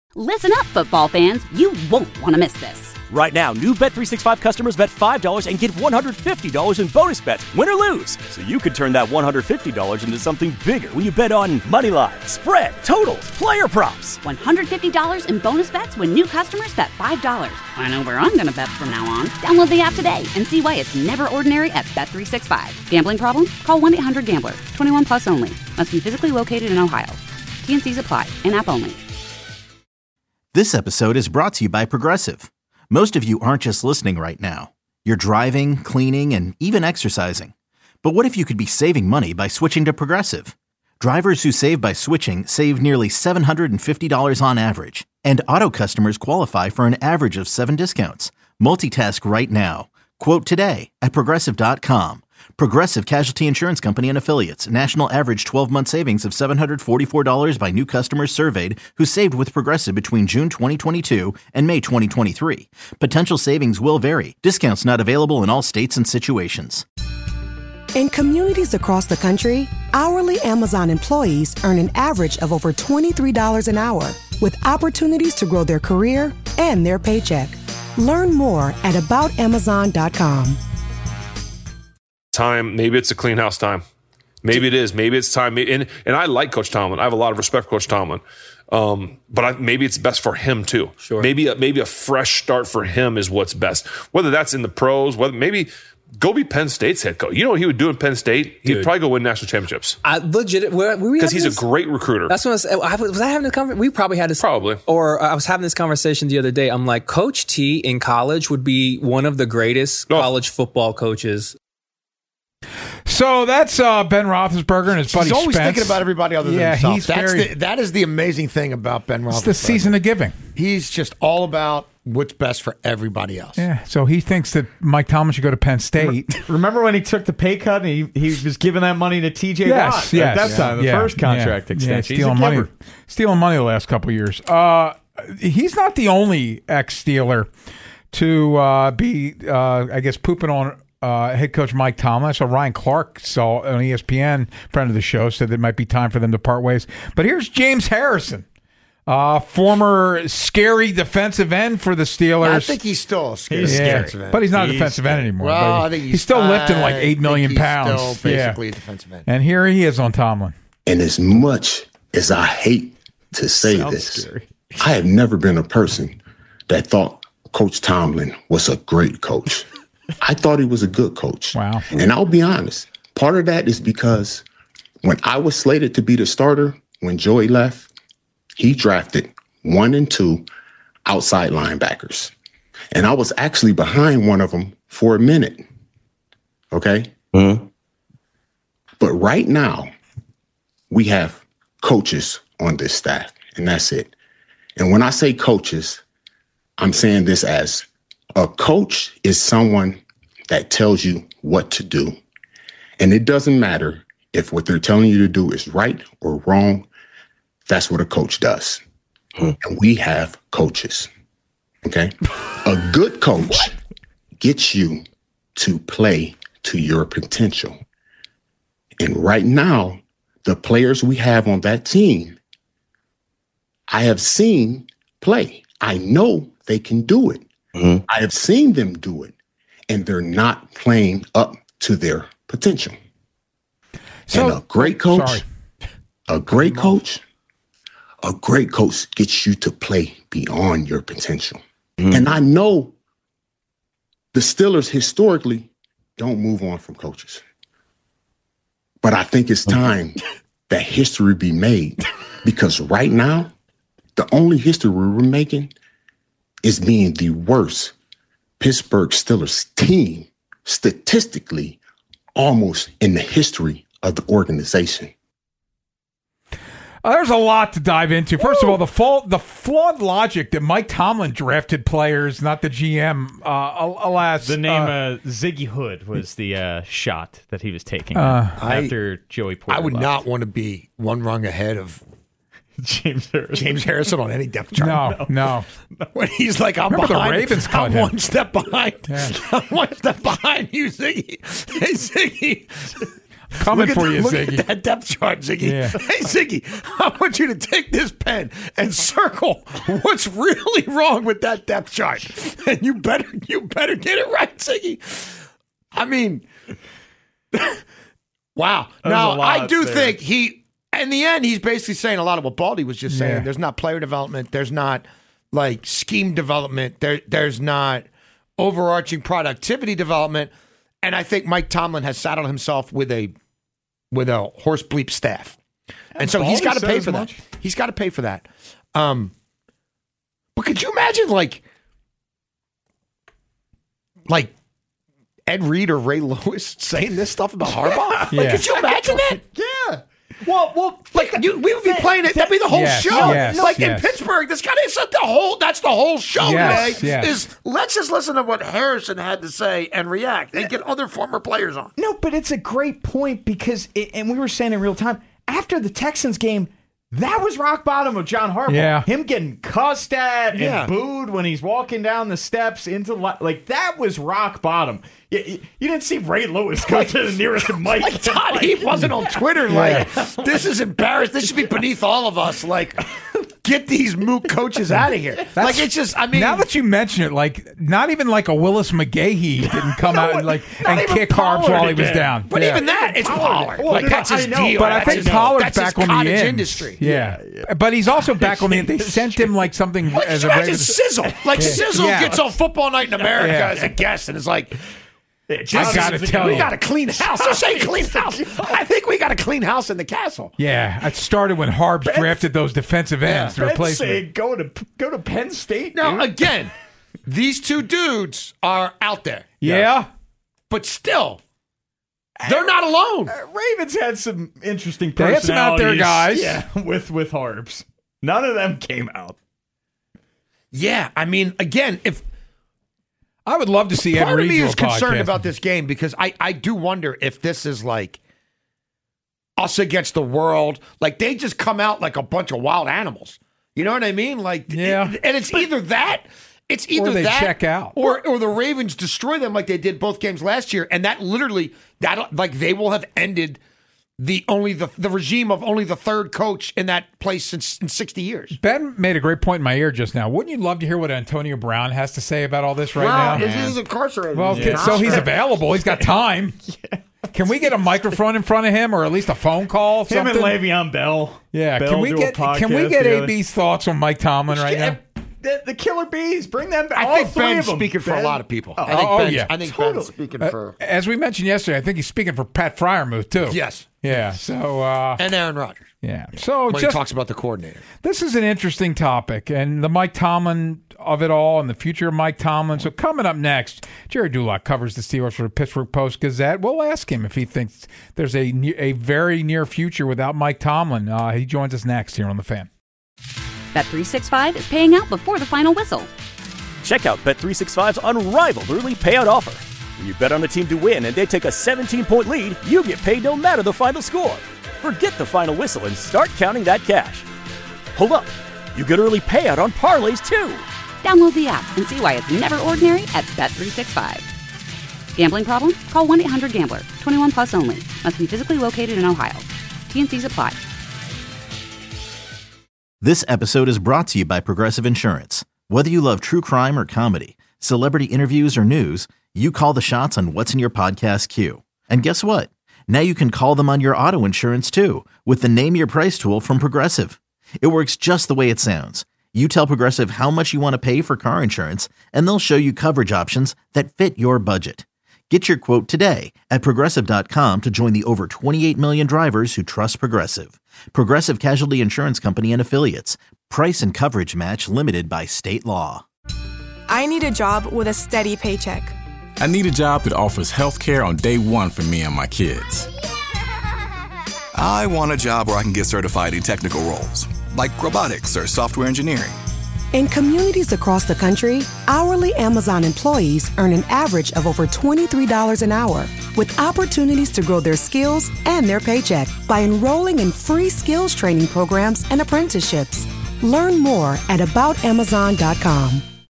Listen up, football fans. You won't want to miss this. Right now, new Bet365 customers bet $5 and get $150 in bonus bets, win or lose. So you could turn that $150 into something bigger when you bet on money line, spread, totals, player props. $150 in bonus bets when new customers bet $5. I know where I'm going to bet from now on. Download the app today and see why it's never ordinary at Bet365. Gambling problem? Call 1-800-GAMBLER. 21 plus only. Must be physically located in Ohio. T&Cs apply. In-app only. This episode is brought to you by Progressive. Most of you aren't just listening right now. You're driving, cleaning, and even exercising. But what if you could be saving money by switching to Progressive? Drivers who save by switching save nearly $750 on average. And auto customers qualify for an average of 7 discounts. Multitask right now. Quote today at Progressive.com. Progressive Casualty Insurance Company and Affiliates. National average 12-month savings of $744 by new customers surveyed who saved with Progressive between June 2022 and May 2023. Potential savings will vary. Discounts not available in all states and situations. In communities across the country, hourly Amazon employees earn an average of over $23 an hour, with opportunities to grow their career and their paycheck. Learn more at aboutamazon.com. Time, maybe it's a clean house time. Maybe it is. Maybe it's time. And I like Coach Tomlin. I have a lot of respect for Coach Tomlin. But maybe it's best for him too. Sure. Maybe a fresh start for him is what's best. Whether that's in the pros, whether maybe go be Penn State's head coach. You know what he would do in Penn State? He'd probably go win national championships. Because he's a great recruiter. That's what was I having a conversation? We probably had this. Probably. Or I was having this conversation the other day. I'm like, Coach T in college would be one of the greatest college football coaches. So that's Ben Roethlisberger and his buddy Spence. He's always thinking about everybody other than himself. That that is the amazing thing about Ben Roethlisberger. It's the season of giving. He's just all about what's best for everybody else. Yeah, so he thinks that Mike Tomlin should go to Penn State. Remember when he took the pay cut and he was giving that money to TJ Watt at that time, the first contract extension. Stealing money the last couple of years. He's not the only ex-Steeler to be, I guess, pooping on head coach Mike Tomlin. So Ryan Clark saw on ESPN, friend of the show, said that it might be time for them to part ways. But here's James Harrison, former scary defensive end for the Steelers. I think he's still a scary defensive end. But he's not a defensive end anymore. Well, I think he's still lifting like 8 million pounds. Still basically a defensive end. And here he is on Tomlin. And as much as I hate to say this, I have never been a person that thought Coach Tomlin was a great coach. I thought he was a good coach. Wow. And I'll be honest, part of that is because when I was slated to be the starter, when Joey left, he drafted 1 and 2 outside linebackers. And I was actually behind one of them for a minute. Okay? Mm-hmm. But right now, we have coaches on this staff, and that's it. And when I say coaches, I'm saying this as a coach is someone that tells you what to do. And it doesn't matter if what they're telling you to do is right or wrong. That's what a coach does. And we have coaches. Okay? A good coach gets you to play to your potential. And right now, the players we have on that team, I have seen play. I know they can do it. Mm-hmm. I have seen them do it, and they're not playing up to their potential. So, and a great coach gets you to play beyond your potential. Mm-hmm. And I know the Steelers historically don't move on from coaches. But I think it's time that history be made, because right now, the only history we're making is being the worst Pittsburgh Steelers team statistically almost in the history of the organization. There's a lot to dive into. First of all, the flawed logic that Mike Tomlin drafted players, not the GM. Alas, the name Ziggy Hood was the shot that he was taking after Joey Porter. I would not want to be one rung ahead of James Harrison on any depth chart. No. When he's like, I'm Remember behind. The Ravens I'm him. one step behind. Yeah. I'm one step behind you, Ziggy. Hey, Ziggy. Coming for you, Ziggy. Look at that depth chart, Ziggy. Yeah. Hey, Ziggy, I want you to take this pen and circle what's really wrong with that depth chart. And you better get it right, Ziggy. I mean, wow. Now, I do think in the end, he's basically saying a lot of what Baldy was just saying. Yeah. There's not player development. There's not, like, scheme development. There's not overarching productivity development. And I think Mike Tomlin has saddled himself with a horse bleep staff. And so he's got to pay for that. He's got to pay for that. But could you imagine, like Ed Reed or Ray Lewis saying this stuff about Harbaugh? Yeah. Like, could you imagine that? Yeah. Well, like we would be playing it. That'd be the whole show. In Pittsburgh, that's the whole show today. Yes. Is let's just listen to what Harrison had to say and react and get other former players on. No, but it's a great point because, and we were saying in real time after the Texans game, that was rock bottom of John Harbaugh. Yeah. Him getting cussed at and booed when he's walking down the steps into that was rock bottom. You didn't see Ray Lewis go to the nearest mic. He wasn't on Twitter this is embarrassing. This should be beneath all of us. Like, get these moot coaches out of here. It's just, I mean. Now that you mention it, like, not even like a Willis McGahee didn't come out and kick Harbs while he was down. But even that, it's Pollard. That's his deal. But I think Pollard's back on the end. Industry. Yeah. But he's also back on the end. They sent him like something as a regular. Sizzle. Sizzle gets on Football Night in America as a guest and is like, I got to tell you. We got a clean house. They're saying clean house. I think we got a clean house in the castle. Yeah, it started when Harbs drafted those defensive ends to replace him. Go to Penn State. Now, again, these two dudes are out there. Yeah. But still, they're not alone. Ravens had some interesting personalities. They had some out there guys. Yeah, with Harbs. None of them came out. Yeah, I mean, again, I would love to see Ed Reed. Part of me is concerned about this game because I do wonder if this is like us against the world. Like, they just come out like a bunch of wild animals. You know what I mean? Like, and it's either that. It's either they that check out. or the Ravens destroy them like they did both games last year, and that literally they will have ended the regime of only the third coach in that place in 60 years. Ben made a great point in my ear just now. Wouldn't you love to hear what Antonio Brown has to say about all this now? He's incarcerated. Well, so he's available. He's got time. Can we get a microphone in front of him, or at least a phone call? Him and Le'Veon Bell. Yeah. Bell can we get AB's thoughts on Mike Tomlin right now? The Killer Bees, bring them back. I think Ben's speaking for a lot of people. I think Ben's speaking for. As we mentioned yesterday, I think he's speaking for Pat Freiermuth too. Yes. Yeah. So. And Aaron Rodgers. Yeah. So when he talks about the coordinator. This is an interesting topic, and the Mike Tomlin of it all, and the future of Mike Tomlin. So coming up next, Jerry Dulac covers the Steelers for the Pittsburgh Post-Gazette. We'll ask him if he thinks there's a very near future without Mike Tomlin. He joins us next here on The Fan. Bet365 is paying out before the final whistle. Check out Bet365's unrivaled early payout offer. When you bet on a team to win and they take a 17-point lead, you get paid no matter the final score. Forget the final whistle and start counting that cash. Hold up. You get early payout on parlays, too. Download the app and see why it's never ordinary at Bet365. Gambling problem? Call 1-800-GAMBLER. 21 plus only. Must be physically located in Ohio. T&Cs apply. This episode is brought to you by Progressive Insurance. Whether you love true crime or comedy, celebrity interviews or news, you call the shots on what's in your podcast queue. And guess what? Now you can call them on your auto insurance too with the Name Your Price tool from Progressive. It works just the way it sounds. You tell Progressive how much you want to pay for car insurance, and they'll show you coverage options that fit your budget. Get your quote today at Progressive.com to join the over 28 million drivers who trust Progressive. Progressive Casualty Insurance Company and Affiliates. Price and coverage match limited by state law. I need a job with a steady paycheck. I need a job that offers health care on day one for me and my kids. I want a job where I can get certified in technical roles, like robotics or software engineering. In communities across the country, hourly Amazon employees earn an average of over $23 an hour, with opportunities to grow their skills and their paycheck by enrolling in free skills training programs and apprenticeships. Learn more at aboutamazon.com.